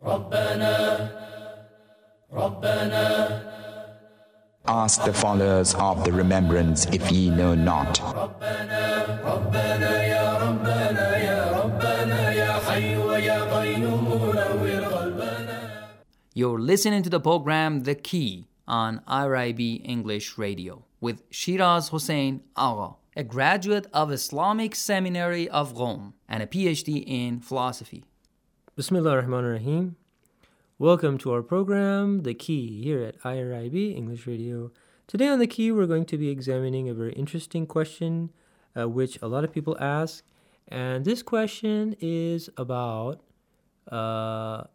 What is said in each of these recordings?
Ask the followers of the remembrance if ye know not. You're listening to the program The Key on IRIB English Radio with Shiraz Hossein Agha, a graduate of Islamic Seminary of Rome and a PhD in philosophy. Bismillah ar-Rahman ar-Rahim. Welcome to our program, The Key, here at IRIB English Radio. Today on The Key, we're going to be examining a very interesting question which a lot of people ask. And this question is about the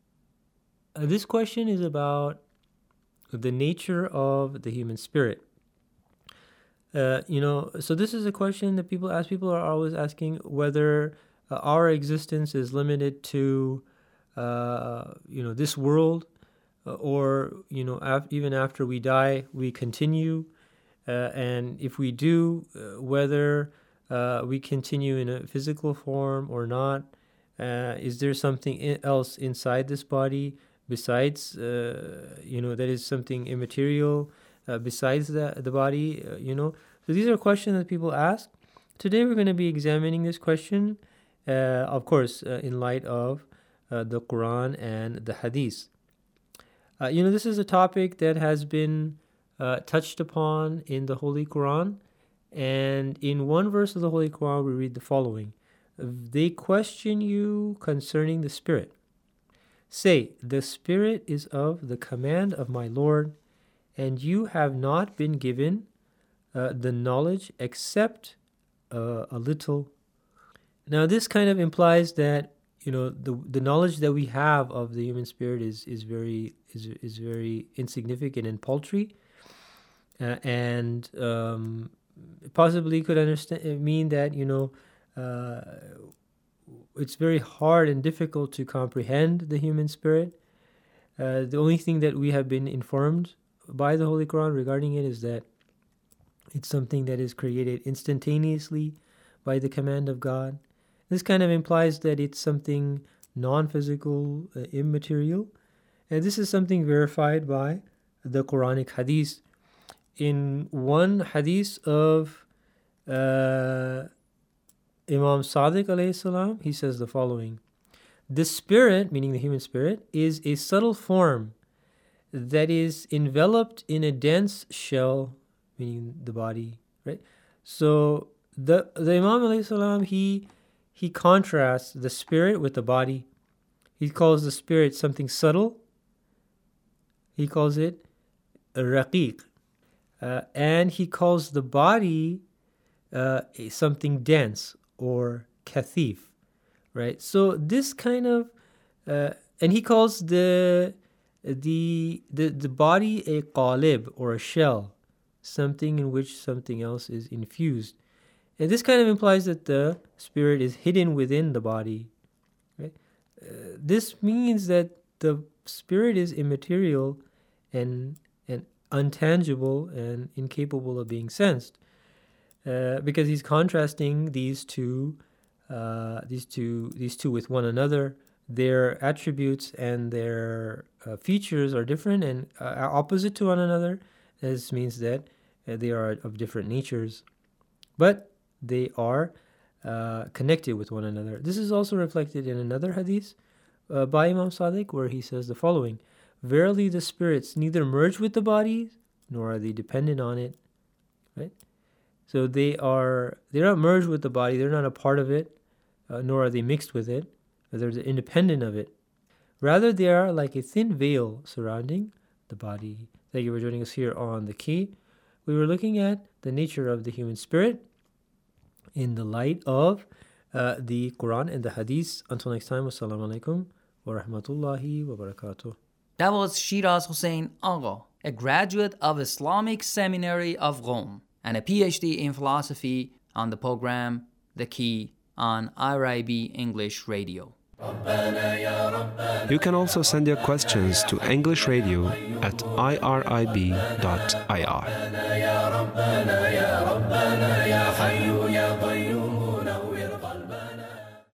nature of the human spirit. So this is a question that people ask. People are always asking whether our existence is limited to this world, or even after we die, we continue, and if we do, whether we continue in a physical form or not. Is there something else inside this body besides, that is something immaterial besides the body? So these are questions that people ask. Today we're going to be examining this question, of course, in light of the Quran and the Hadith. This is a topic that has been touched upon in the Holy Quran. And in one verse of the Holy Quran, we read the following. They question you concerning the Spirit. Say, the Spirit is of the command of my Lord, and you have not been given the knowledge except a little. Now, this kind of implies that the knowledge that we have of the human spirit is very insignificant and paltry, and possibly could mean that it's very hard and difficult to comprehend the human spirit. The only thing that we have been informed by the Holy Quran regarding it is that it's something that is created instantaneously by the command of God. This kind of implies that it's something non-physical, immaterial. And this is something verified by the Quranic Hadith. In one Hadith of Imam Sadiq alayhi salam, he says the following. The spirit, meaning the human spirit, is a subtle form that is enveloped in a dense shell, meaning the body, right? So the Imam alayhi salam, he contrasts the spirit with the body. He calls the spirit something subtle. He calls it a raqiq. And he calls the body something dense or kathif, right? So this kind of, and he calls the body a qalib or a shell, something in which something else is infused. And this kind of implies that the spirit is hidden within the body, right? This means that the spirit is immaterial and untangible and incapable of being sensed, because he's contrasting these two with one another. Their attributes and their features are different and are opposite to one another. This means that they are of different natures, but they are connected with one another. This is also reflected in another hadith by Imam Sadiq, where he says the following. Verily the spirits neither merge with the body, nor are they dependent on it. Right? So they're not merged with the body, they're not a part of it, nor are they mixed with it, but they're independent of it. Rather, they are like a thin veil surrounding the body. Thank you for joining us here on The Key. We were looking at the nature of the human spirit in the light of the Quran and the Hadith. Until next time, wassalamu alaikum wa rahmatullahi wa barakatuh. That was Shiraz Hossein Agha, a graduate of Islamic Seminary of Rome and a PhD in philosophy, on the program The Key on IRIB English Radio. You can also send your questions to English Radio at irib.ir.